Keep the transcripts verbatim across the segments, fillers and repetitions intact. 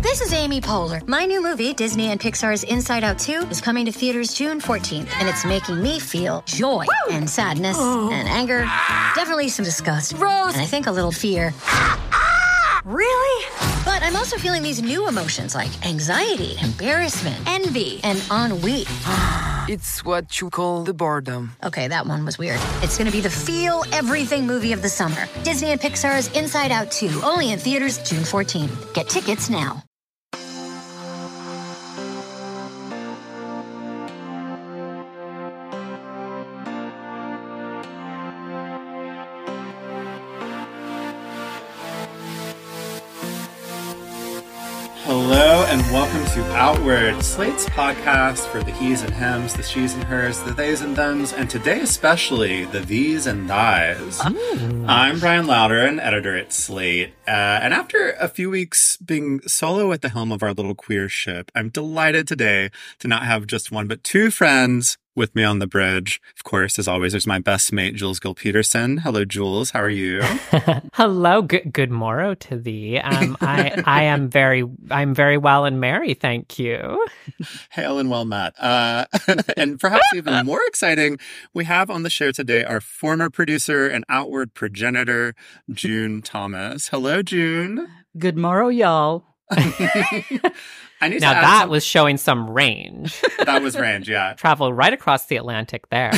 This is Amy Poehler. My new movie, Disney and Pixar's Inside Out two, is coming to theaters June fourteenth, and it's making me feel joy Woo! and sadness oh. and anger, definitely some disgust, Rose, and I think a little fear. Really? But I'm also feeling these new emotions like anxiety, embarrassment, envy, and ennui. It's what you call the boredom. Okay, that one was weird. It's going to be the feel everything movie of the summer. Disney and Pixar's Inside Out two, only in theaters June fourteenth. Get tickets now. Hello and welcome to Outward, Slate's podcast for the he's and hims, the she's and hers, the theys and thems, and today especially the these and thys. Ooh. I'm Brian Loughran, editor at Slate, uh, and after a few weeks being solo at the helm of our little queer ship, I'm delighted today to not have just one but two friends with me on the bridge. Of course, as always, there's my best mate, Jules Gill-Peterson. Hello, Jules. How are you? Hello. Good good morrow to thee. Um, I I am very I'm very well and merry, thank you. Hail and well met. Uh, and perhaps even more exciting, we have on the show today our former producer and outward progenitor, June Thomas. Hello, June. Good morrow, y'all. I need now to that some... was showing some range. That was range, yeah. Travel right across the Atlantic there.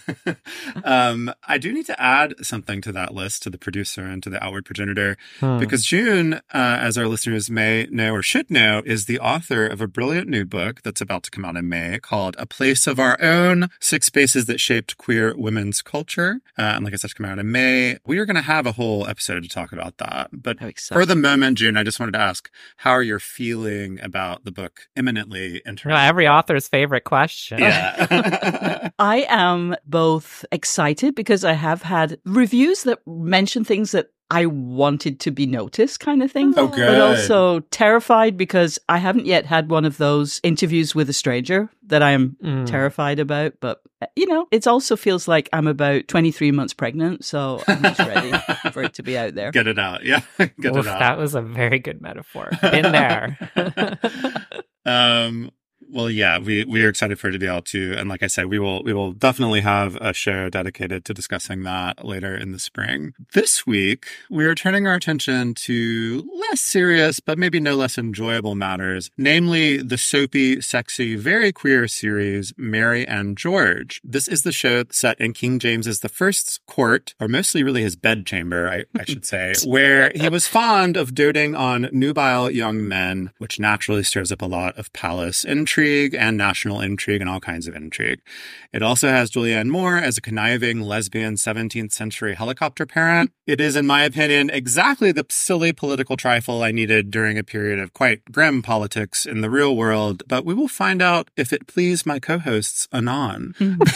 um, I do need to add something to that list, to the producer and to the outward progenitor, hmm. because June, uh, as our listeners may know or should know, is the author of a brilliant new book that's about to come out in May called A Place of Our Own, Six Spaces That Shaped Queer Women's Culture. Uh, and like I said, to come out in May. We are going to have a whole episode to talk about that. But for the moment, June, I just wanted to ask, how are you feeling about the book imminently entering? No, every author's favorite question. Yeah. I am both excited because I have had reviews that mention things that I wanted to be noticed kind of thing. Oh, good. But also terrified because I haven't yet had one of those interviews with a stranger that I am mm. terrified about. But, you know, it also feels like I'm about twenty-three months pregnant. So I'm just ready for it to be out there. Get it out. Yeah. Get Oof, it out. That was a very good metaphor. Been there. um, Well, yeah, we, we are excited for it to be out too. And like I said, we will we will definitely have a show dedicated to discussing that later in the spring. This week, we are turning our attention to less serious, but maybe no less enjoyable matters, namely the soapy, sexy, very queer series, Mary and George. This is the show set in King James's the First's court, or mostly really his bedchamber, I, I should say, where he was fond of doting on nubile young men, which naturally stirs up a lot of palace intrigue. Intrigue and national intrigue and all kinds of intrigue. It also has Julianne Moore as a conniving lesbian seventeenth century helicopter parent. It is, in my opinion, exactly the silly political trifle I needed during a period of quite grim politics in the real world, but we will find out if it pleased my co-hosts anon.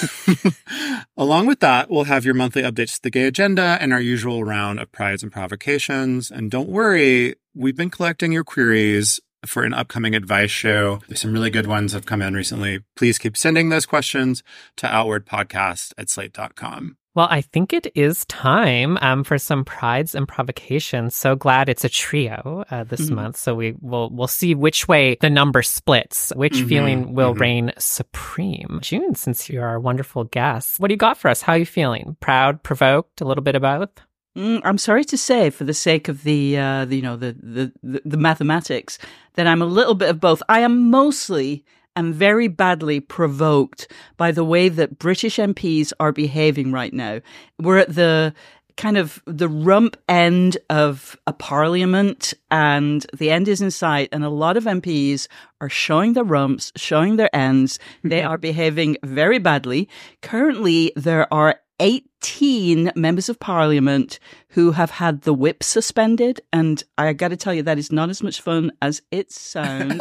Along with that, we'll have your monthly updates to the gay agenda and our usual round of prides and provocations. And don't worry, we've been collecting your queries for an upcoming advice show. There's some really good ones that have come in recently. Please keep sending those questions to outwardpodcast at slate dot com. Well, I think it is time um, for some prides and provocations. So glad it's a trio uh, this mm-hmm. month. So we will we'll see which way the number splits, which mm-hmm. feeling will mm-hmm. reign supreme. June, since you're our wonderful guest, what do you got for us? How are you feeling? Proud, provoked, a little bit of both? Mm, I'm sorry to say, for the sake of the, uh, the you know, the, the, the, the mathematics, that I'm a little bit of both. I am mostly and very badly provoked by the way that British M Ps are behaving right now. We're at the kind of the rump end of a parliament and the end is in sight, and a lot of M Ps are showing their rumps, showing their ends. They are behaving very badly. Currently, there are eighteen members of parliament who have had the whip suspended. And I got to tell you, that is not as much fun as it sounds.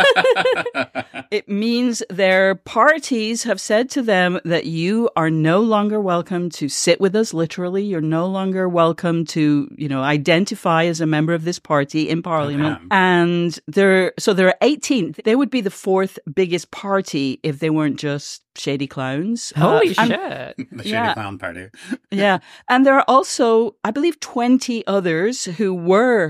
It means their parties have said to them that you are no longer welcome to sit with us, literally. You're no longer welcome to, you know, identify as a member of this party in parliament. Okay. And there, so there are eighteen. They would be the fourth biggest party if they weren't just shady clowns. Holy uh, shit. The shady yeah. clown party. Yeah. And there are also, I believe, twenty others who were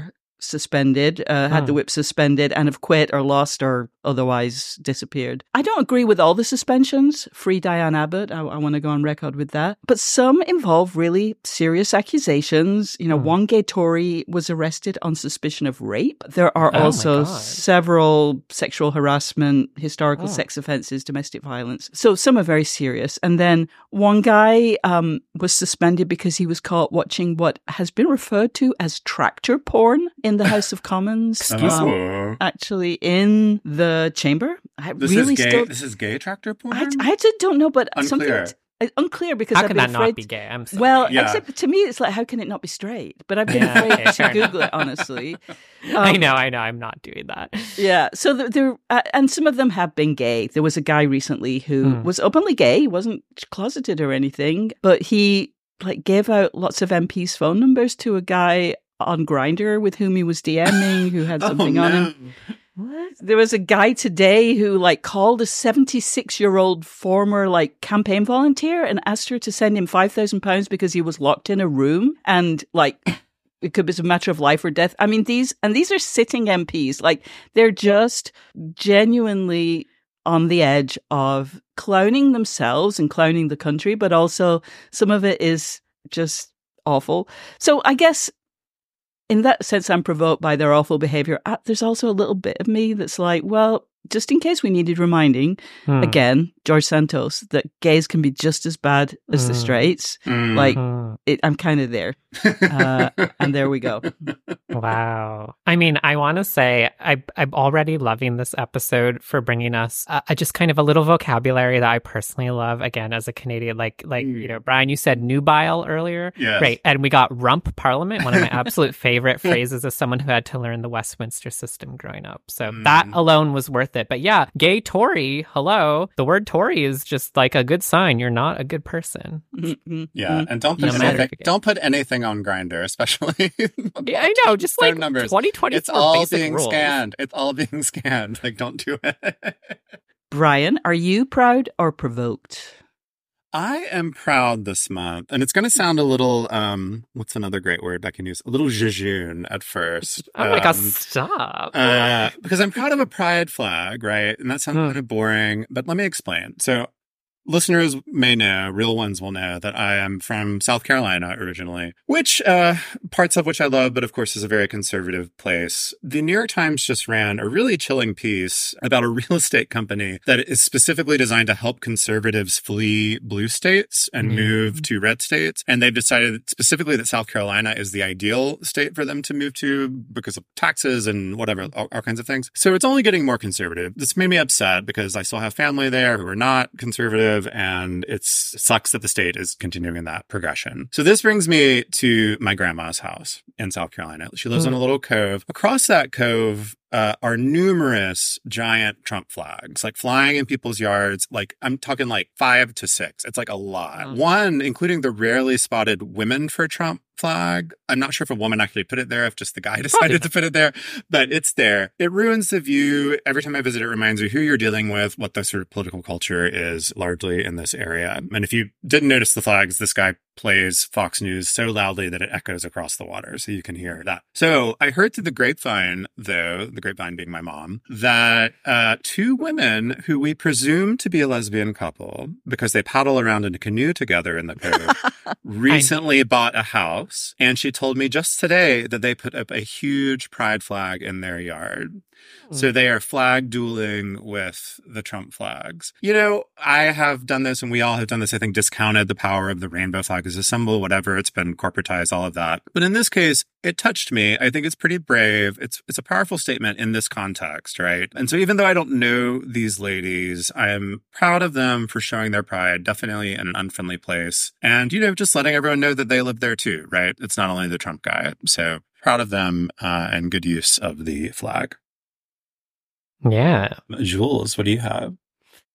suspended, uh, had Hmm. the whip suspended, and have quit or lost or otherwise disappeared. I don't agree with all the suspensions. Free Diane Abbott. I, I want to go on record with that. But some involve really serious accusations. You know, Hmm. one gay Tory was arrested on suspicion of rape. There are Oh my also God. several sexual harassment, historical Oh. sex offenses, domestic violence. So some are very serious. And then one guy um, was suspended because he was caught watching what has been referred to as tractor porn in the House of Commons. Excuse um, Oh. Actually, in the chamber. I This really is gay. still. This is gay tractor porn. I, I just don't know, but something Unclear. uh, unclear because How I've can been that afraid. not be gay? I'm sorry. Well, Yeah. except to me, it's like, how can it not be straight? But I've been Yeah, afraid okay, to fair Google enough. it, honestly. I Um, know, I know. I'm not doing that. Yeah. So there, there uh, and some of them have been gay. There was a guy recently who Hmm. was openly gay. He wasn't closeted or anything, but he like gave out lots of M Ps' phone numbers to a guy on Grindr with whom he was DMing who had Oh, something on no. him. There was a guy today who like called a seventy-six year old former like campaign volunteer and asked her to send him five thousand pounds because he was locked in a room and like it could be a matter of life or death. I mean, these, and these are sitting M Ps, like they're just genuinely on the edge of clowning themselves and clowning the country, but also some of it is just awful. So I guess in that sense, I'm provoked by their awful behavior. Uh, there's also a little bit of me that's like, well, just in case we needed reminding, Hmm. again, George Santos, that gays can be just as bad as the Mm. straights. Mm. Like, Hmm. it, I'm kind of there. Uh, and there we go. Wow. I mean, I want to say I, I'm already loving this episode for bringing us uh, uh, just kind of a little vocabulary that I personally love. Again, as a Canadian, like, like you know, Brian, you said nubile earlier. Yes. Right. And we got rump parliament, one of my absolute favorite phrases as someone who had to learn the Westminster system growing up. So Mm. that alone was worth it. But yeah, gay Tory, hello. The word Tory is just like a good sign. You're not a good person. Mhm. Yeah, and don't put No matter anything. if you get- Don't put anything on Grindr, especially. Yeah, I know. Just Phone like numbers. twenty twenty-four It's all basic being rules. scanned. It's all being scanned. Like, don't do it. Brian, are you proud or provoked? I am proud this month, and it's going to sound a little, um, what's another great word I can use? A little jejune at first. Oh my god, Um, stop. Uh, because I'm proud of a pride flag, right? And that sounds Hmm. kind of boring, but let me explain. So listeners may know, real ones will know that I am from South Carolina originally, which, uh, parts of which I love, but of course is a very conservative place. The New York Times just ran a really chilling piece about a real estate company that is specifically designed to help conservatives flee blue states and Mm. move to red states. And they've decided specifically that South Carolina is the ideal state for them to move to because of taxes and whatever, all, all kinds of things. So it's only getting more conservative. This made me upset because I still have family there who are not conservative, and it sucks that the state is continuing in that progression. So this brings me to my grandma's house in South Carolina. She lives in a little cove. Across that cove uh, are numerous giant Trump flags, like flying in people's yards. Like I'm talking like five to six. It's like a lot. Wow. One, including the rarely spotted Women for Trump flag. I'm not sure if a woman actually put it there, if just the guy decided to put it there, but it's there. It ruins the view. Every time I visit, it reminds me who you're dealing with, what the sort of political culture is largely in this area. And if you didn't notice the flags, this guy plays Fox News so loudly that it echoes across the water, so you can hear that. So I heard through the grapevine, though, the grapevine being my mom, that uh, two women who we presume to be a lesbian couple, because they paddle around in a canoe together in the cove, recently bought a house. And she told me just today that they put up a huge pride flag in their yard. So they are flag dueling with the Trump flags. You know, I have done this, and we all have done this, I think, discounted the power of the rainbow flag as a symbol, whatever. It's been corporatized, all of that. But in this case, it touched me. I think it's pretty brave. It's it's a powerful statement in this context, right? And so even though I don't know these ladies, I am proud of them for showing their pride, definitely in an unfriendly place. And, you know, just letting everyone know that they live there too, right? It's not only the Trump guy. So proud of them uh, and good use of the flag. Yeah. Jules, what do you have?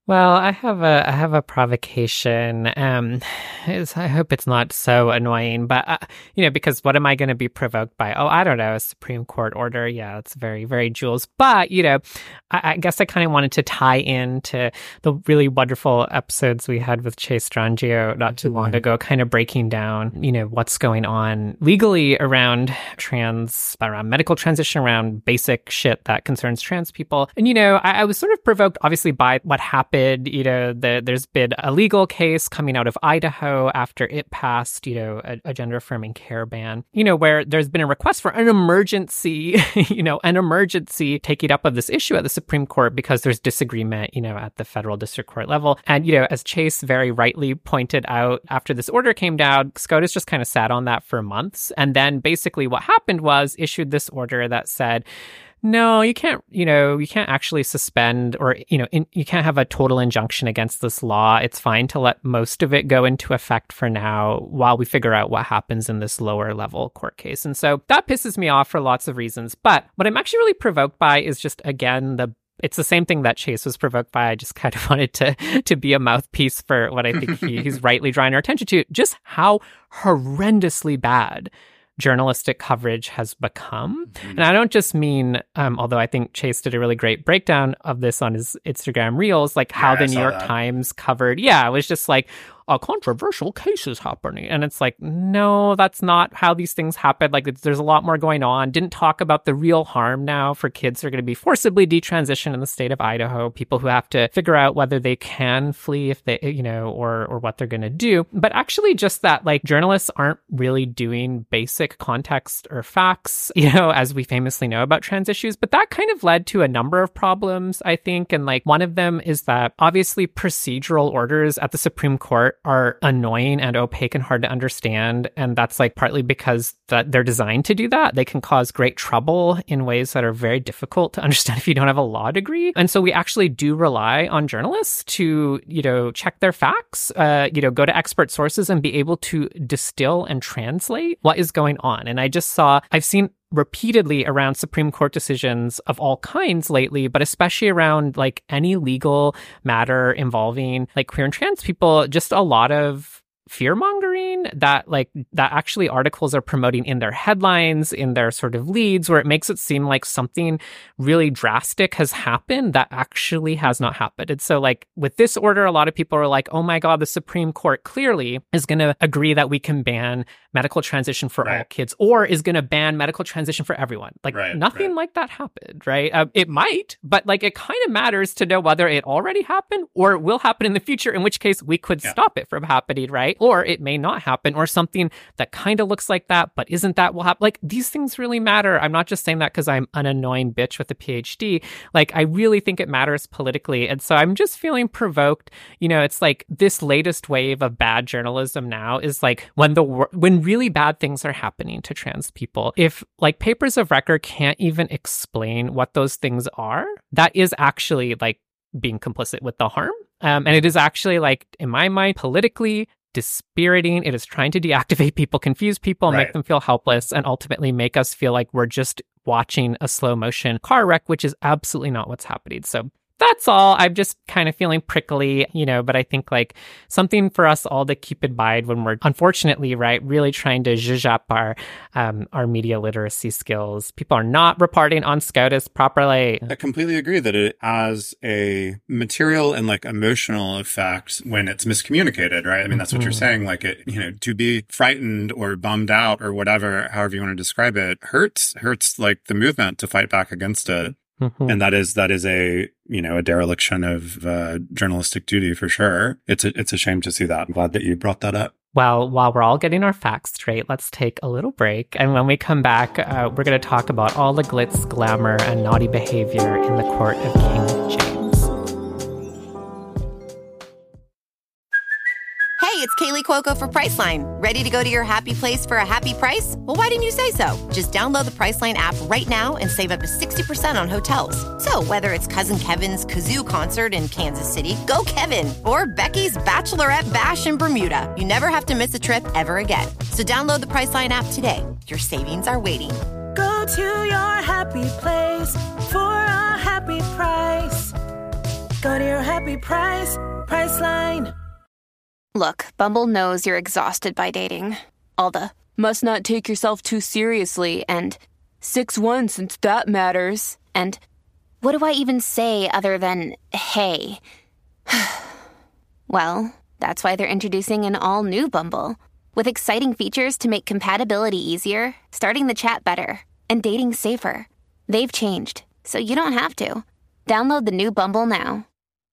Well, I have a I have a provocation. Um, it's, I hope it's not so annoying, but uh, you know, because what am I going to be provoked by? Oh, I don't know, a Supreme Court order. Yeah, it's very, very Jules. But you know, I, I guess I kind of wanted to tie into the really wonderful episodes we had with Chase Strangio not too long ago, kind of breaking down, you know, what's going on legally around trans, around medical transition, around basic shit that concerns trans people. And you know, I, I was sort of provoked, obviously, by what happened. You know, the, there's been a legal case coming out of Idaho after it passed, you know, a, a gender-affirming care ban, you know, where there's been a request for an emergency, you know, an emergency taking up of this issue at the Supreme Court because there's disagreement, you know, at the federal district court level. And, you know, as Chase very rightly pointed out, after this order came down, SCOTUS just kind of sat on that for months. And then basically what happened was issued this order that said, no, you can't, you know, you can't actually suspend or, you know, in, you can't have a total injunction against this law. It's fine to let most of it go into effect for now while we figure out what happens in this lower level court case. And so that pisses me off for lots of reasons. But what I'm actually really provoked by is just, again, the it's the same thing that Chase was provoked by. I just kind of wanted to to be a mouthpiece for what I think he, he's rightly drawing our attention to, just how horrendously bad journalistic coverage has become. Mm-hmm. And I don't just mean, um, although I think Chase did a really great breakdown of this on his Instagram Reels, like how yeah, the New York that. Times covered, yeah, it was just like, a controversial case is happening. And it's like, no, that's not how these things happen. Like, it's, there's a lot more going on. Didn't talk about the real harm now for kids who are going to be forcibly detransitioned in the state of Idaho, people who have to figure out whether they can flee if they, you know, or or what they're going to do. But actually just that, like, journalists aren't really doing basic context or facts, you know, as we famously know about trans issues. But that kind of led to a number of problems, I think. And like, one of them is that obviously procedural orders at the Supreme Court are annoying and opaque and hard to understand. And that's like partly because that they're designed to do that. They can cause great trouble in ways that are very difficult to understand if you don't have a law degree. And so we actually do rely on journalists to, you know, check their facts, uh, you know, go to expert sources and be able to distill and translate what is going on. And I just saw, I've seen repeatedly around Supreme Court decisions of all kinds lately, but especially around like any legal matter involving like queer and trans people, just a lot of fear mongering that like that actually articles are promoting in their headlines, in their sort of leads, where it makes it seem like something really drastic has happened that actually has not happened. And so like with this order, a lot of people are like, oh my God, the Supreme Court clearly is going to agree that we can ban medical transition for right. all kids, or is going to ban medical transition for everyone. Like right, nothing right. like that happened, right? Uh, it might, but like it kind of matters to know whether it already happened or it will happen in the future, in which case we could yeah. stop it from happening, right? Or it may not happen, or something that kind of looks like that, but isn't that will happen. Like these things really matter. I'm not just saying that because I'm an annoying bitch with a P H D. Like I really think it matters politically. And so I'm just feeling provoked. You know, it's like this latest wave of bad journalism now is like when the when really bad things are happening to trans people. If like papers of record can't even explain what those things are, that is actually like being complicit with the harm. Um, and it is actually like, in my mind, politically dispiriting. It is trying to deactivate people, confuse people, right. make them feel helpless, and ultimately make us feel like we're just watching a slow motion car wreck, which is absolutely not what's happening. So that's all. I'm just kind of feeling prickly, you know, but I think like something for us all to keep in mind when we're unfortunately, right, really trying to zhuzh up our, um, our media literacy skills. People are not reporting on SCOTUS properly. I completely agree that it has a material and like emotional effect when it's miscommunicated, right? I mean, that's what mm-hmm. you're saying. Like it, you know, to be frightened or bummed out or whatever, however you want to describe it, hurts, hurts like the movement to fight back against it. Mm-hmm. And that is that is a you know a dereliction of uh, journalistic duty for sure. It's a it's a shame to see that. I'm glad that you brought that up. Well, while we're all getting our facts straight, let's take a little break. And when we come back, uh, we're going to talk about all the glitz, glamour, and naughty behavior in the court of King James. Hey, it's Kaylee Cuoco for Priceline. Ready to go to your happy place for a happy price? Well, why didn't you say so? Just download the Priceline app right now and save up to sixty percent on hotels. So whether it's Cousin Kevin's Kazoo Concert in Kansas City, go Kevin, or Becky's Bachelorette Bash in Bermuda, you never have to miss a trip ever again. So download the Priceline app today. Your savings are waiting. Go to your happy place for a happy price. Go to your happy price, Priceline. Look, Bumble knows you're exhausted by dating. All the must not take yourself too seriously and six one since that matters. And what do I even say other than hey? Well, that's why they're introducing an all-new Bumble with exciting features to make compatibility easier, starting the chat better, and dating safer. They've changed, so you don't have to. Download the new Bumble now.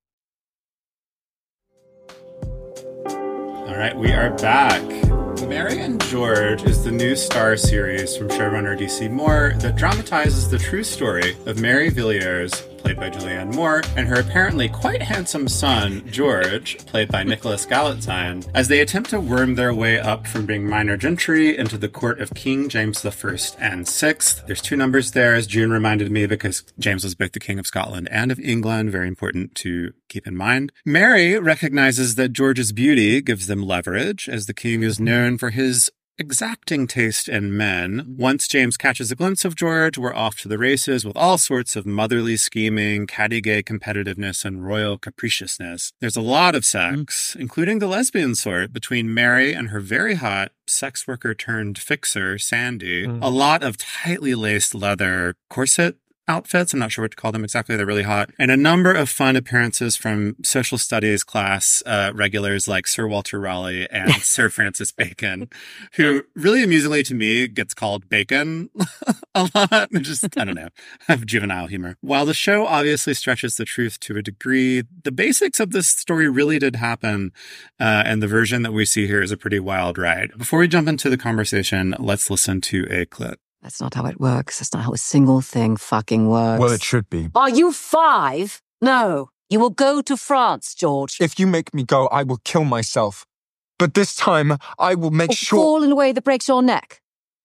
All right, we are back. Mary and George is the new Star series from showrunner D C Moore that dramatizes the true story of Mary Villiers, played by Julianne Moore, and her apparently quite handsome son, George, played by Nicholas Galitzine, as they attempt to worm their way up from being minor gentry into the court of King James the First and Sixth. There's two numbers there, as June reminded me, because James was both the King of Scotland and of England. Very important to keep in mind. Mary recognizes that George's beauty gives them leverage, as the king is known for his exacting taste in men. Once James catches a glimpse of George, we're off to the races with all sorts of motherly scheming, catty-gay competitiveness, and royal capriciousness. There's a lot of sex, mm. including the lesbian sort, between Mary and her very hot sex worker turned fixer, Sandy. Mm. A lot of tightly laced leather corset outfits. I'm not sure what to call them exactly. They're really hot. And a number of fun appearances from social studies class uh, regulars like Sir Walter Raleigh and Sir Francis Bacon, who really amusingly to me gets called Bacon a lot. Just, I don't know, have juvenile humor. While the show obviously stretches the truth to a degree, the basics of this story really did happen. Uh, and the version that we see here is a pretty wild ride. Before we jump into the conversation, let's listen to a clip. That's not how it works. That's not how a single thing fucking works. Well, it should be. Are you five? No. You will go to France, George. If you make me go, I will kill myself. But this time, I will make or sure... fall in a way that breaks your neck.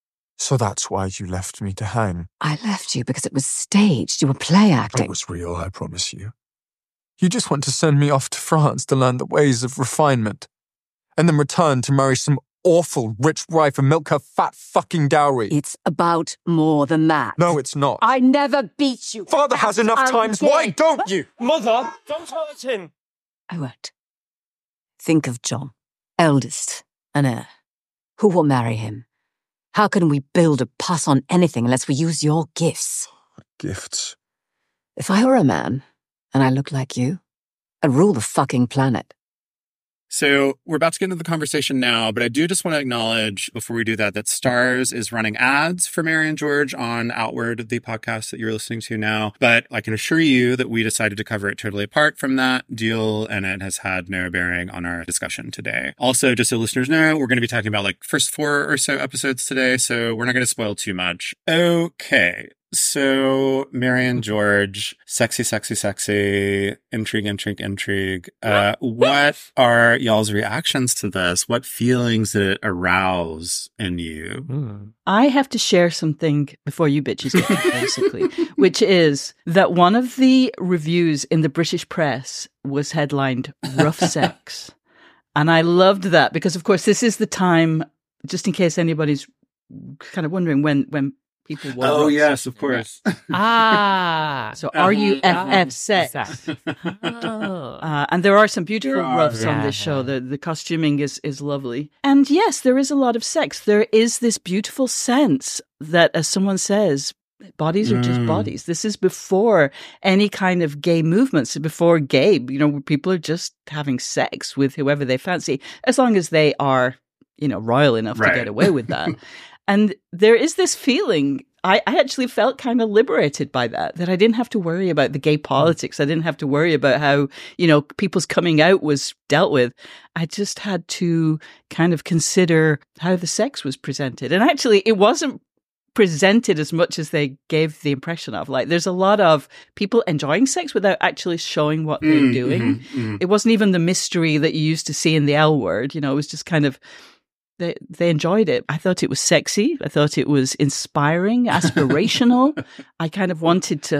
So that's why you left me to hang? I left you because it was staged. You were play acting. It was real, I promise you. You just want to send me off to France to learn the ways of refinement. And then return to marry some awful rich wife and milk her fat fucking dowry. It's about more than that. No, it's not. I never beat you. Father has enough times. Dead. Why don't you? Mother, don't hurt him. I won't. Think of John, eldest, an heir. Who will marry him? How can we build a pass on anything unless we use your gifts? Gifts? If I were a man, and I looked like you, I'd rule the fucking planet. So we're about to get into the conversation now, but I do just want to acknowledge before we do that, that Starz is running ads for Mary and George on Outward, the podcast that you're listening to now. But I can assure you that we decided to cover it totally apart from that deal, and it has had no bearing on our discussion today. Also, just so listeners know, we're going to be talking about like first four or so episodes today, so we're not going to spoil too much. Okay. So, Mary and George, sexy, sexy, sexy, intrigue, intrigue, intrigue. Uh, what are y'all's reactions to this? What feelings did it arouse in you? Mm. I have to share something before you bitches get it, basically, which is that one of the reviews in the British press was headlined Rough Sex. And I loved that because, of course, this is the time, just in case anybody's kind of wondering when, when people were oh, rough. yes, of course. Ah. So R U F F sex. Oh. Uh, and there are some beautiful There are, roughs yeah. on this show. The the costuming is, is lovely. And yes, there is a lot of sex. There is this beautiful sense that, as someone says, bodies are just Mm. bodies. This is before any kind of gay movements, before gay, you know, people are just having sex with whoever they fancy, as long as they are, you know, royal enough Right. to get away with that. And there is this feeling, I, I actually felt kind of liberated by that, that I didn't have to worry about the gay politics. I didn't have to worry about how, you know, people's coming out was dealt with. I just had to kind of consider how the sex was presented. And actually, it wasn't presented as much as they gave the impression of. Like, there's a lot of people enjoying sex without actually showing what they're Mm, doing. mm-hmm, mm. It wasn't even the mystery that you used to see in the L Word. You know, it was just kind of, They they enjoyed it. I thought it was sexy. I thought it was inspiring, aspirational. I kind of wanted to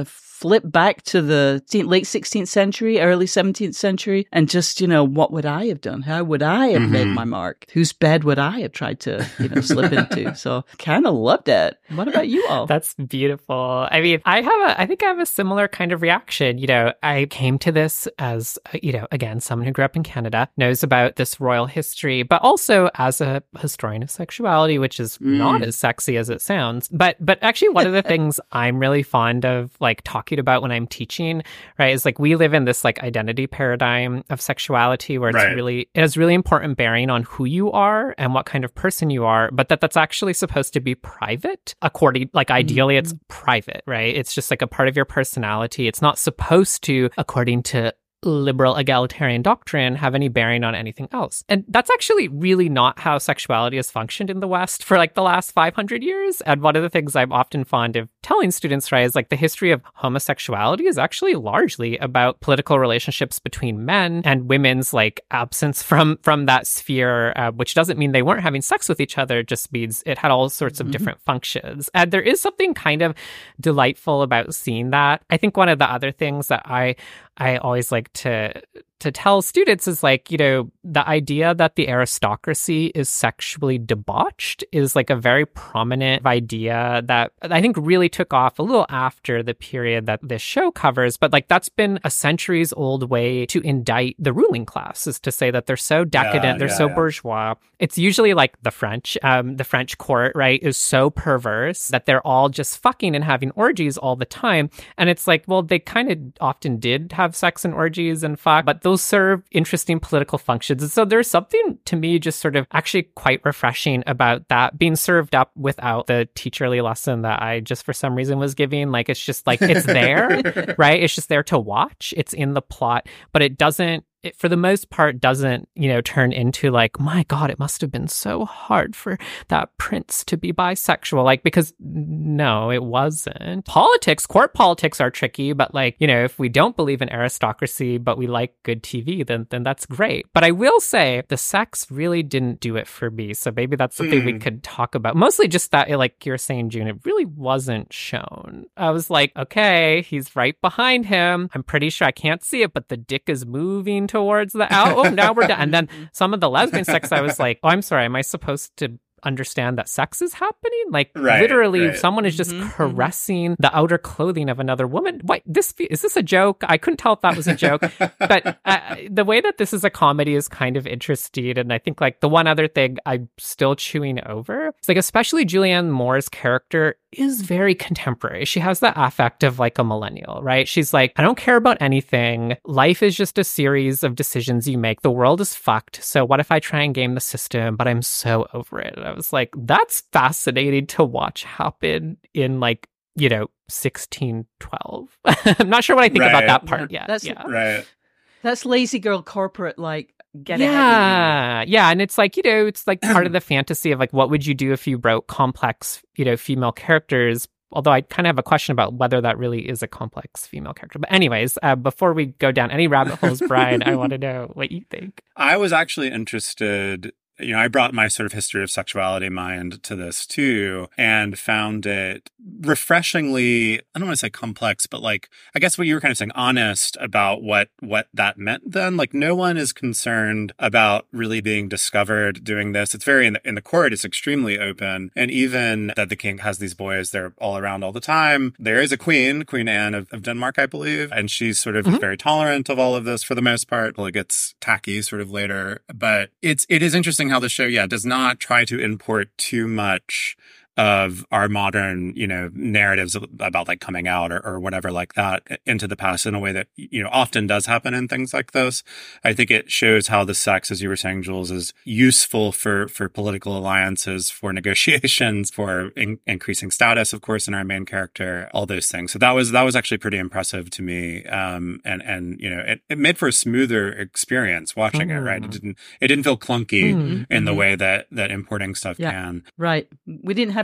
flip back to the late sixteenth century, early seventeenth century, and just, you know, what would I have done? How would I have mm-hmm. made my mark? Whose bed would I have tried to, you know, slip into? So kind of loved it. What about you all? That's beautiful. I mean, I have a, I think I have a similar kind of reaction. You know, I came to this as, you know, again, someone who grew up in Canada, knows about this royal history, but also as a historian of sexuality, which is mm. not as sexy as it sounds. But, but actually one of the things I'm really fond of like talking about when I'm teaching, right, is like we live in this like identity paradigm of sexuality where it's right. really, it has really important bearing on who you are and what kind of person you are, but that that's actually supposed to be private according, like ideally mm. it's private, right? It's just like a part of your personality. It's not supposed to, according to liberal egalitarian doctrine, have any bearing on anything else. And that's actually really not how sexuality has functioned in the West for like the last five hundred years. And one of the things I'm often fond of telling students, right, is like the history of homosexuality is actually largely about political relationships between men and women's like absence from from that sphere, uh, which doesn't mean they weren't having sex with each other, it just means it had all sorts of mm-hmm. different functions. And there is something kind of delightful about seeing that. I think one of the other things that I I always like to to tell students is like, you know, the idea that the aristocracy is sexually debauched is like a very prominent idea that I think really took off a little after the period that this show covers. But like that's been a centuries old way to indict the ruling class, is to say that they're so decadent, yeah, they're yeah, so yeah. bourgeois. It's usually like the French, um, the French court, right, is so perverse that they're all just fucking and having orgies all the time. And it's like, well, they kind of often did have sex and orgies and fuck, but those serve interesting political functions. And so there's something to me just sort of actually quite refreshing about that being served up without the teacherly lesson that I just for some reason was giving. Like, it's just like, it's there, right? It's just there to watch. It's in the plot, but it doesn't, it, for the most part, doesn't, you know, turn into like, my God, it must have been so hard for that prince to be bisexual. Like, because no, it wasn't. Politics, court politics are tricky, but like, you know, if we don't believe in aristocracy, but we like good T V, then then that's great. But I will say the sex really didn't do it for me. So maybe that's something mm. we could talk about. Mostly just that, like you're saying, June, it really wasn't shown. I was like, okay, he's right behind him. I'm pretty sure I can't see it, but the dick is moving towards the out. Oh, now we're done. And then some of the lesbian sex, I was like, oh, I'm sorry, am I supposed to understand that sex is happening? Like right, literally right. someone is just mm-hmm. caressing the outer clothing of another woman. What, this is this a joke? I couldn't tell if that was a joke. But uh, the way that this is a comedy is kind of interesting. And I think like the one other thing I'm still chewing over is like, especially Julianne Moore's character is very contemporary. She has the affect of like a millennial, right? She's like, I don't care about anything. Life is just a series of decisions you make. The world is fucked. So what if I try and game the system, but I'm so over it? And I was like, that's fascinating to watch happen in like, you know, sixteen twelve. I'm not sure what I think right. about that part yeah, yet. That's, yeah. Right. That's lazy girl corporate, like, get yeah. ahead. Yeah. And it's like, you know, it's like part of the fantasy of like, what would you do if you wrote complex, you know, female characters? Although I kind of have a question about whether that really is a complex female character. But anyways, uh, before we go down any rabbit holes, Brian, I want to know what you think. I was actually interested. You know, I brought my sort of history of sexuality mind to this too, and found it refreshingly, I don't want to say complex, but like, I guess what you were kind of saying, honest about what, what that meant then. Like, no one is concerned about really being discovered doing this. It's very, in the, in the court, it's extremely open. And even that the king has these boys, they're all around all the time. There is a queen, Queen Anne of, of Denmark, I believe, and she's sort of mm-hmm. very tolerant of all of this for the most part. Well, it gets tacky sort of later, but it's, it is interesting how the show, yeah, does not try to import too much of our modern, you know, narratives about like coming out or, or whatever like that into the past in a way that, you know, often does happen in things like this. I think it shows how the sex, as you were saying, Jules, is useful for, for political alliances, for negotiations, for in, increasing status, of course, in our main character, all those things. So that was, that was actually pretty impressive to me. Um, and, and, you know, it, it made for a smoother experience watching mm. it, right? It didn't, it didn't feel clunky mm. in the way that, that importing stuff yeah. can. Right. We didn't have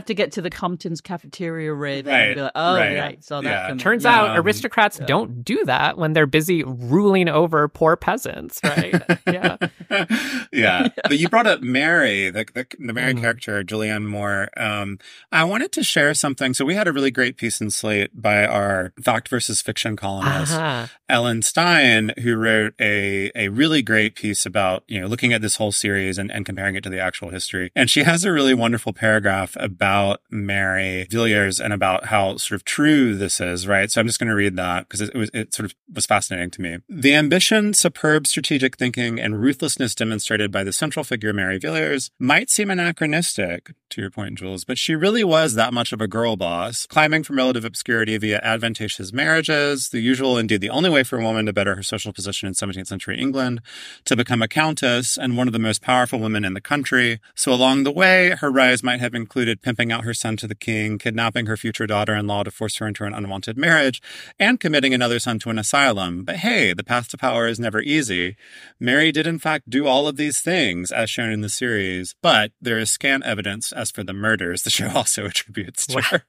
have to get to the Compton's cafeteria raid Right, and be like, oh, right. right, saw that Yeah. coming. Turns Yeah. out Um, aristocrats yeah. don't do that when they're busy ruling over poor peasants, right? Yeah. yeah. But you brought up Mary, the the, the Mary Mm. character, Julianne Moore. Um, I wanted to share something. So we had a really great piece in Slate by our fact versus fiction columnist, Uh-huh. Ellen Stein, who wrote a a really great piece about, you know, looking at this whole series and, and comparing it to the actual history. And she has a really wonderful paragraph about Mary Villiers and about how sort of true this is, right? So I'm just going to read that because it was it sort of was fascinating to me. The ambition, superb strategic thinking, and ruthlessness demonstrated by the central figure Mary Villiers might seem anachronistic, to your point, Jules, but she really was that much of a girl boss, climbing from relative obscurity via advantageous marriages, the usual, indeed the only way for a woman to better her social position in seventeenth century England, to become a countess and one of the most powerful women in the country. So along the way, her rise might have included pimping out her son to the king, kidnapping her future daughter-in-law to force her into an unwanted marriage, and committing another son to an asylum. But hey, the path to power is never easy. Mary did in fact do all of these things, as shown in the series, but there is scant evidence as for the murders the show also attributes to her.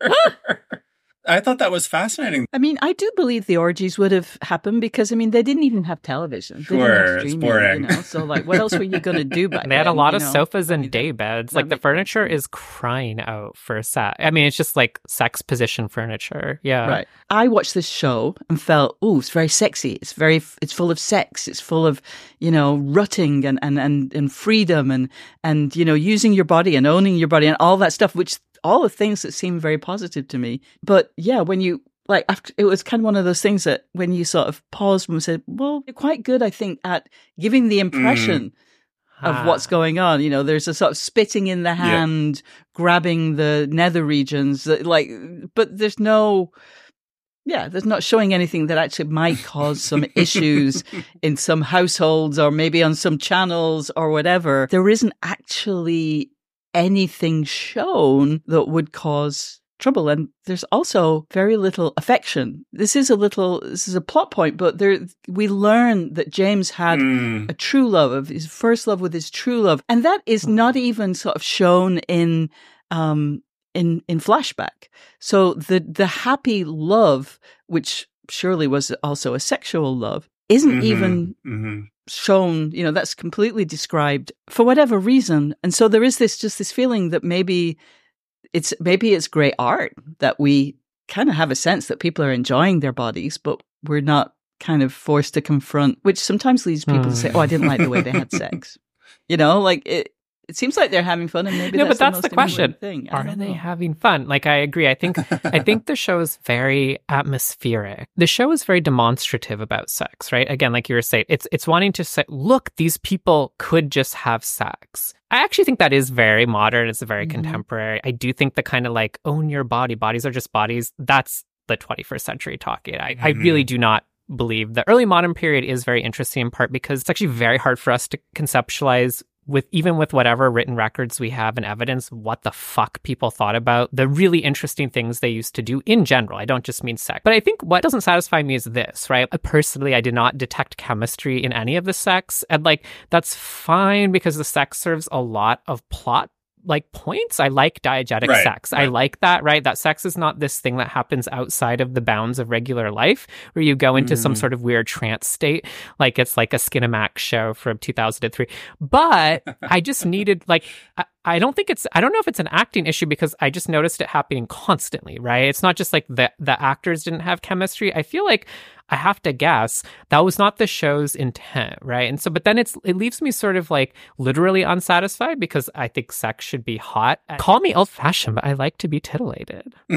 I thought that was fascinating. I mean, I do believe the orgies would have happened because, I mean, they didn't even have television. They didn't Sure, have it's streaming, boring. You know? So, like, what else were you going to do back They had a then, lot you of know? sofas and day beds. Like the furniture is crying out for sex. I mean, it's just like sex position furniture. Yeah. Right. I watched this show and felt, oh, it's very sexy. It's very, it's full of sex. It's full of, you know, rutting and, and, and, and freedom and, and, you know, using your body and owning your body and all that stuff, which all the things that seem very positive to me. But yeah, when you, like, after, it was kind of one of those things that when you sort of paused and said, well, you're quite good, I think, at giving the impression Mm. of Ah. what's going on. You know, there's a sort of spitting in the Yeah. hand, grabbing the nether regions, that, like, but there's no, yeah, there's not showing anything that actually might cause some issues in some households or maybe on some channels or whatever. There isn't actually anything shown that would cause trouble. And there's also very little affection. This is a little, this is a plot point, but there, we learn that James had Mm. a true love, of his first love with his true love. And that is not even sort of shown in, um, in, in flashback. So the, the happy love, which surely was also a sexual love, isn't Mhm. even Mhm. shown, you know, that's completely described for whatever reason. And so there is this, just this feeling that maybe it's, maybe it's great art that we kind of have a sense that people are enjoying their bodies, but we're not kind of forced to confront, which sometimes leads people to say, oh, I didn't like the way they had sex. You know, like it, it seems like they're having fun and maybe No, that's but that's the, the most question. important thing. I Are don't they know. having fun? Like, I agree. I think I think the show is very atmospheric. The show is very demonstrative about sex, right? Again, like you were saying, it's it's wanting to say, look, these people could just have sex. I actually think that is very modern. It's very Mhm. contemporary. I do think the kind of like own your body, bodies are just bodies. That's the twenty-first century talking. I, I really do not believe the early modern period is very interesting in part because it's actually very hard for us to conceptualize with even with whatever written records we have and evidence, what the fuck people thought about the really interesting things they used to do in general. I don't just mean sex. But I think what doesn't satisfy me is this, right? Personally, I did not detect chemistry in any of the sex. And like, that's fine because the sex serves a lot of plot like points. I like diegetic Right, sex. I right. like that, right? That sex is not this thing that happens outside of the bounds of regular life where you go into some Mm. sort of weird trance state. Like it's like a Skinamax show from two thousand three. But I just needed like, I, I don't think it's, I don't know if it's an acting issue because I just noticed it happening constantly, right? It's not just like the, the actors didn't have chemistry. I feel like I have to guess that was not the show's intent, right? And so, but then it's, it leaves me sort of like literally unsatisfied because I think sex should be hot. Call me old fashioned, but I like to be titillated. All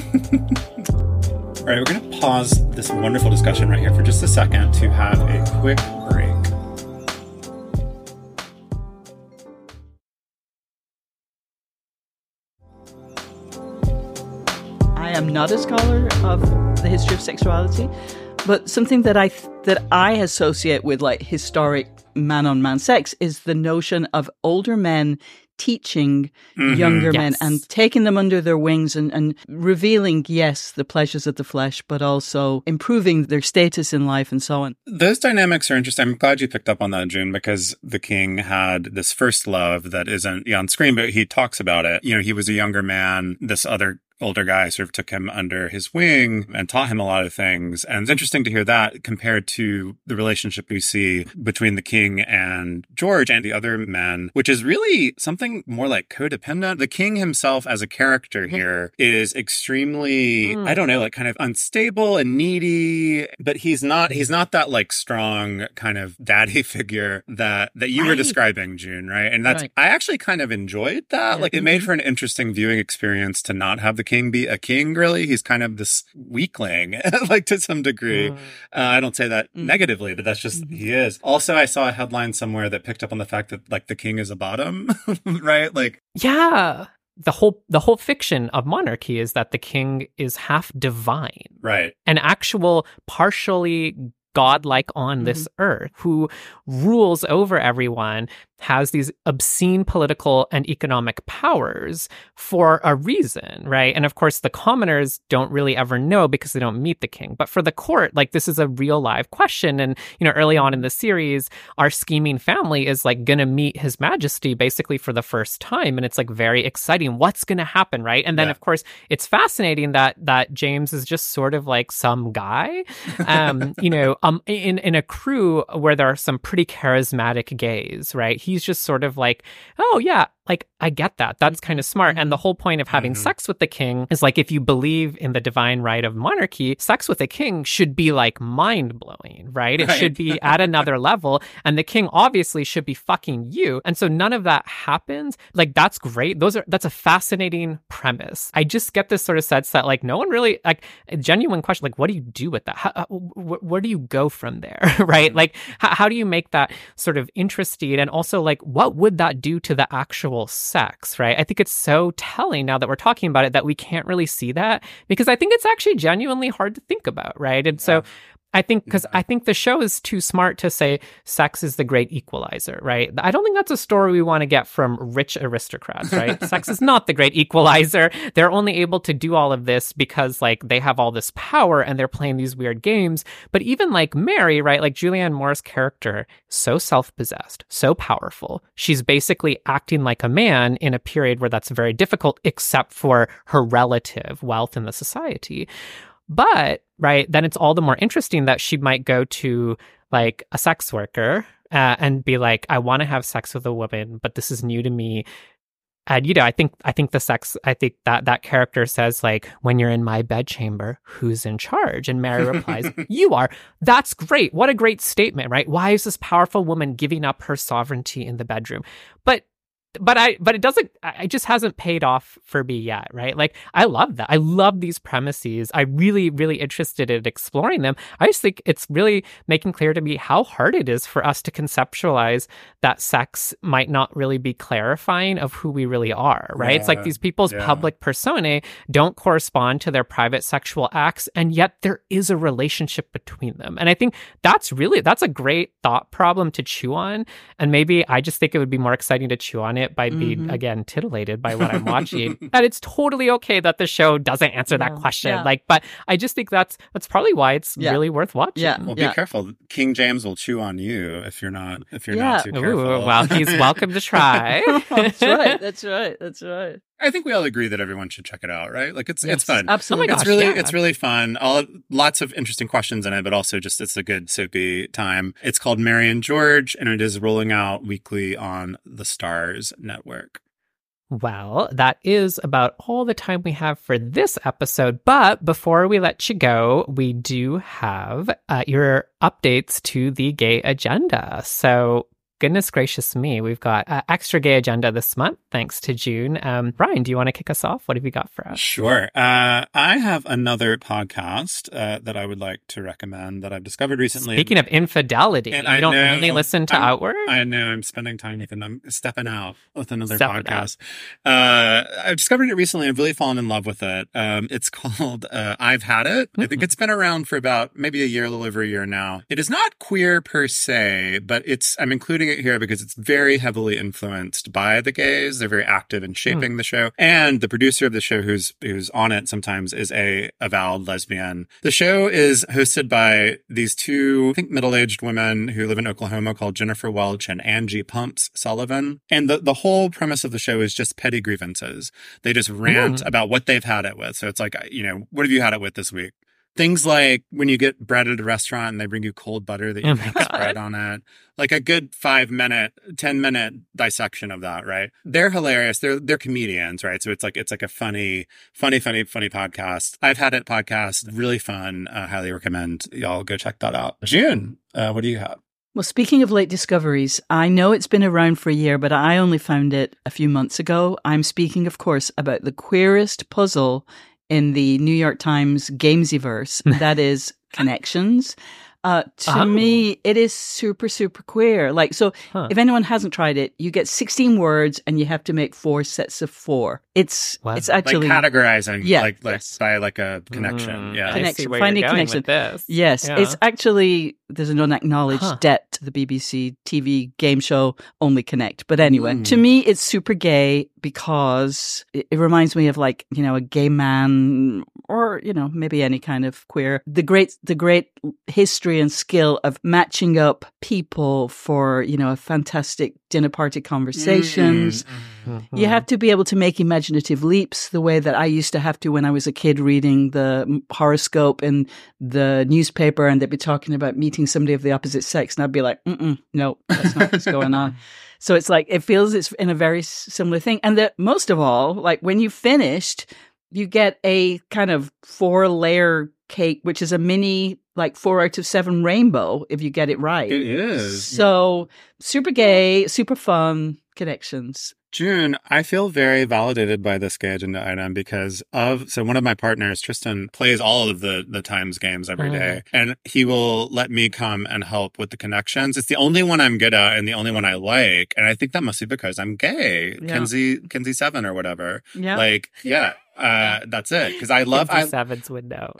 right, we're going to pause this wonderful discussion right here for just a second to have a quick break. I am not a scholar of the history of sexuality, but something that I th- that I associate with like historic man-on-man sex is the notion of older men teaching Mm-hmm. younger Yes. men and taking them under their wings and, and revealing, yes, the pleasures of the flesh, but also improving their status in life and so on. Those dynamics are interesting. I'm glad you picked up on that, June, because the king had this first love that isn't on screen, but he talks about it. You know, he was a younger man. This other older guy sort of took him under his wing and taught him a lot of things. And it's interesting to hear that compared to the relationship we see between the king and George and the other men, which is really something more like codependent. The king himself as a character here is extremely, mm. I don't know, like kind of unstable and needy, but he's not, he's not that like strong kind of daddy figure that, that you right. were describing, June, right? And that's, right. I actually kind of enjoyed that. Yeah. Like it made for an interesting viewing experience to not have the king be a king, really. He's kind of this weakling, like to some degree. Mm. Uh, I don't say that mm. negatively, but that's just, mm-hmm. he is. Also, I saw a headline somewhere that picked up on the fact that like the king is a bottom, right? Like, yeah. The whole the whole fiction of monarchy is that the king is half divine. Right. An actual partially godlike on mm-hmm. this earth who rules over everyone, has these obscene political and economic powers for a reason, right? And of course, the commoners don't really ever know because they don't meet the king. But for the court, like this is a real live question. And, you know, early on in the series, our scheming family is like going to meet His Majesty basically for the first time. And it's like very exciting. What's going to happen, right? And then, yeah. of course, it's fascinating that that James is just sort of like some guy, um, you know, um, in, in a crew where there are some pretty charismatic gays, right? He's just sort of like, oh, yeah, like, I get that. That's kind of smart. And the whole point of having mm-hmm. sex with the king is like, if you believe in the divine right of monarchy, sex with a king should be like mind blowing, right? It right. should be at another level. And the king obviously should be fucking you. And so none of that happens. Like, that's great. Those are, that's a fascinating premise. I just get this sort of sense that like, no one really, like, a genuine question, like, what do you do with that? How, wh- where do you go from there, right? Like, h- how do you make that sort of interesting? And also, like, what would that do to the actual sex, right? I think it's so telling now that we're talking about it that we can't really see that because I think it's actually genuinely hard to think about, right? And yeah. so I think because yeah. I think the show is too smart to say sex is the great equalizer, right? I don't think that's a story we want to get from rich aristocrats, right? Sex is not the great equalizer. They're only able to do all of this because like they have all this power and they're playing these weird games. But even like Mary, right? Like Julianne Moore's character, so self-possessed, so powerful. She's basically acting like a man in a period where that's very difficult, except for her relative wealth in the society. But, right, then it's all the more interesting that she might go to, like, a sex worker uh, and be like, I want to have sex with a woman, but this is new to me. And, you know, I think I think the sex, I think that that character says, like, when you're in my bedchamber, who's in charge? And Mary replies, you are. That's great. What a great statement, right? Why is this powerful woman giving up her sovereignty in the bedroom? But But I, but it doesn't, it just hasn't paid off for me yet, right? Like, I love that. I love these premises. I'm really, really interested in exploring them. I just think it's really making clear to me how hard it is for us to conceptualize that sex might not really be clarifying of who we really are, right? Yeah, it's like these people's yeah. public personae don't correspond to their private sexual acts, and yet there is a relationship between them. And I think that's really, that's a great thought problem to chew on. And maybe I just think it would be more exciting to chew on it it by being, mm-hmm. again, titillated by what I'm watching. That it's totally okay that the show doesn't answer that No. question. Yeah. Like, but I just think that's that's probably why it's Yeah. really worth watching. Yeah. Well, Yeah. be careful. King James will chew on you if you're not if you're Yeah. not too careful. Ooh, well, he's welcome to try. That's right. That's right. That's right. I think we all agree that everyone should check it out, right? Like it's Yes, it's fun. absolutely. Oh my It's gosh, really yeah. it's really fun. All lots of interesting questions in it, but also just it's a good soapy time. It's called Mary and George, and it is rolling out weekly on the Starz network. Well, that is about all the time we have for this episode. But before we let you go, we do have uh, your updates to the gay agenda. So, goodness gracious me, we've got uh, extra gay agenda this month, thanks to June. Um, Brian, do you want to kick us off? What have you got for us? Sure. Uh, I have another podcast uh, that I would like to recommend that I've discovered recently. Speaking of infidelity, And you I don't know- only listen to I'm- Outward? I know I'm spending time with it. I'm stepping out with another Stepping podcast. Uh, I've discovered it recently. I've really fallen in love with it. Um, it's called uh, I've Had It. I think it's been around for about maybe a year, a little over a year now. It is not queer per se, but it's I'm including it here because it's very heavily influenced by the gays. They're very active in shaping mm. the show. And the producer of the show who's who's on it sometimes is a avowed lesbian. The show is hosted by these two, I think, middle-aged women who live in Oklahoma called Jennifer Welch and Angie Pumps Sullivan. And the, the whole premise of the show is just petty grievances. They just rant mm. about what they've had it with. So it's like, you know, what have you had it with this week? Things like when you get bread at a restaurant and they bring you cold butter that you Oh can my spread on it. Like a good five minute, ten minute dissection of that, right? They're hilarious. They're they're comedians, right? So it's like it's like a funny, funny, funny, funny podcast. I've had it podcast, really fun. Uh, highly recommend y'all go check that out. June, uh, what do you have? Well, speaking of late discoveries, I know it's been around for a year, but I only found it a few months ago. I'm speaking, of course, about the queerest puzzle in the New York Times Gamesiverse, that is Connections. Uh, to Oh. me, it is super, super queer. Like, so Huh. if anyone hasn't tried it, you get sixteen words and you have to make four sets of four. It's, Wow. it's actually Like categorizing, Yeah. like like by like a connection. Mm, Yeah. I see Connection, where finding you're going connection. with this. Yes, Yeah. it's actually, there's an unacknowledged Huh. debt to the B B C T V game show Only Connect. But anyway, Mm. to me, it's super gay because it, it reminds me of like, you know, a gay man or, you know, maybe any kind of queer. The great, the great history and skill of matching up people for, you know, a fantastic dinner party conversations. Mm-hmm. You have to be able to make imaginative leaps the way that I used to have to when I was a kid reading the horoscope in the newspaper and they'd be talking about meeting somebody of the opposite sex. And I'd be like, mm-mm, no, that's not what's going on. So it's like, it feels it's in a very s- similar thing. And that most of all, like when you finished, you get a kind of four layer cake, which is a mini, like four out of seven rainbow, if you get it right. It is. So super gay, super fun Connections. June, I feel very validated by this gay agenda item because of, so one of my partners, Tristan, plays all of the, the Times games every Mm. day, and he will let me come and help with the connections. It's the only one I'm good at and the only one I like. And I think that must be because I'm gay. Yeah. Kenzie, Kenzie Seven or whatever. Yeah. Like, yeah. Uh, that's it. Because I love, I, Seven's window.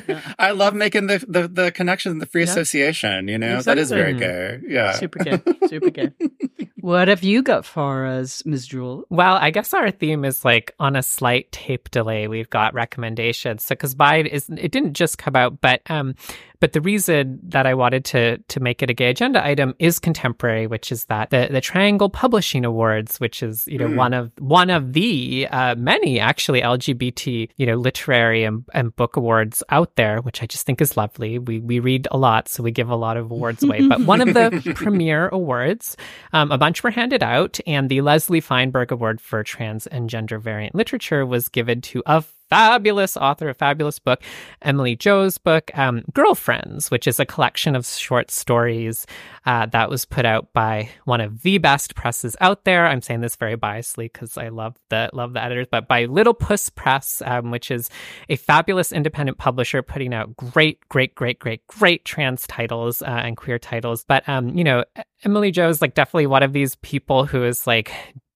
I love making the, the, the connection, the free Yeah. association, you know, that is very gay. Yeah. Super gay. Super gay. What have you got for us, Miz Jewel? Well, I guess our theme is like on a slight tape delay. We've got recommendations. So, because Bide is, it didn't just come out, but um, but the reason that I wanted to to make it a gay agenda item is contemporary, which is that the the Triangle Publishing Awards, which is you know Mm. one of one of the uh, many actually L G B T you know literary and, and book awards out there, which I just think is lovely. We we read a lot, so we give a lot of awards away. But one of the premier awards, um, a bunch were handed out, and the Leslie Feinberg Award for Trans and Gender Variant Literature was given to a fabulous author, a fabulous book, Emily Jo's book, um, Girlfriends, which is a collection of short stories uh, that was put out by one of the best presses out there. I'm saying this very biasedly because I love the love the editors, but by Little Puss Press, um, which is a fabulous independent publisher putting out great, great, great, great, great trans titles uh, and queer titles. But um, you know, Emily Jo is like definitely one of these people who is like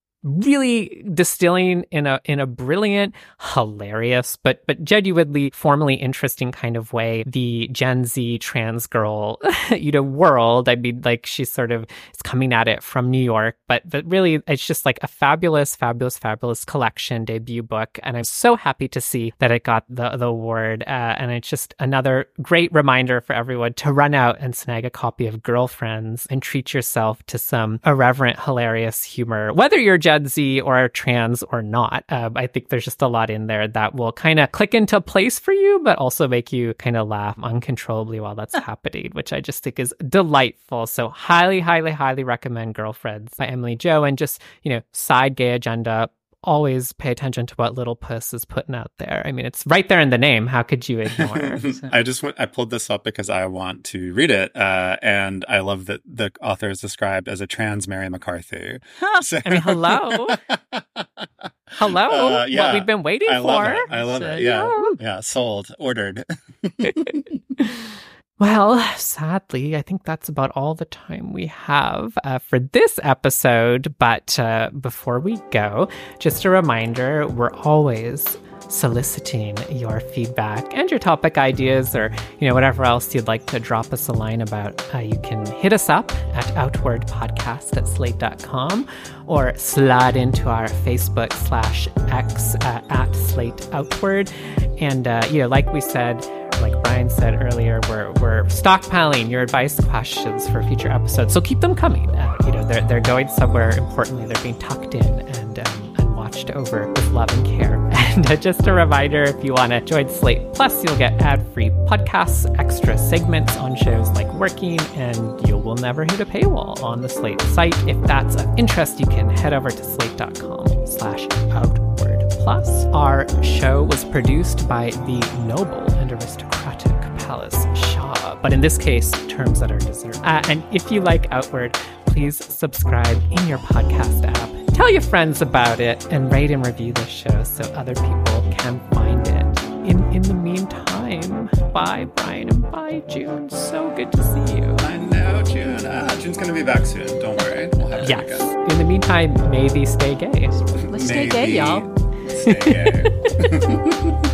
really distilling in a in a brilliant, hilarious, but but genuinely formally interesting kind of way the Gen Z trans girl, you know, world. I mean, like she's sort of is coming at it from New York, but but really it's just like a fabulous, fabulous, fabulous collection debut book, and I'm so happy to see that it got the the award. Uh, and it's just another great reminder for everyone to run out and snag a copy of Girlfriends and treat yourself to some irreverent, hilarious humor, whether you're Gen Z or trans or not. Um, I think there's just a lot in there that will kind of click into place for you, but also make you kind of laugh uncontrollably while that's happening, which I just think is delightful. So highly, highly, highly recommend Girlfriends by Emily Jo. And just, you know, side gay agenda, always pay attention to what Little Puss is putting out there. I mean, it's right there in the name. How could you ignore? I just went, I pulled this up because I want to read it. Uh, and I love that the author is described as a trans Mary McCarthy. So, I mean, hello. Hello. Uh, yeah. What we've been waiting I for. love it. I love So, it. Yeah. yeah. Yeah. Sold. Ordered. Well, sadly, I think that's about all the time we have uh, for this episode. But uh, before we go, just a reminder, we're always, soliciting your feedback and your topic ideas, or, you know, whatever else you'd like to drop us a line about. Uh, you can hit us up at outwardpodcast at slate dot com or slide into our Facebook slash X uh, at Slate Outward. And, uh, you know, like we said, like Brian said earlier, we're we're stockpiling your advice questions for future episodes. So keep them coming. Uh, you know, they're they're going somewhere. Importantly, they're being tucked in and um, and watched over with love and care. And uh, just a reminder, if you want to join Slate Plus, you'll get ad-free podcasts, extra segments on shows like Working, and you will never hit a paywall on the Slate site. If that's of interest, you can head over to slate dot com slash outward plus. Our show was produced by the noble and aristocratic Palace Shaw, but in this case, terms that are deserved. Uh, and if you like Outward, please subscribe in your podcast app. Tell your friends about it and rate and review the show so other people can find it. In in the meantime, bye, Brian, and bye, June. So good to see you. I know, June. Uh, June's going to be back soon. Don't worry. We'll have yes. again. In the meantime, maybe stay gay. Let's stay gay, y'all. Stay gay.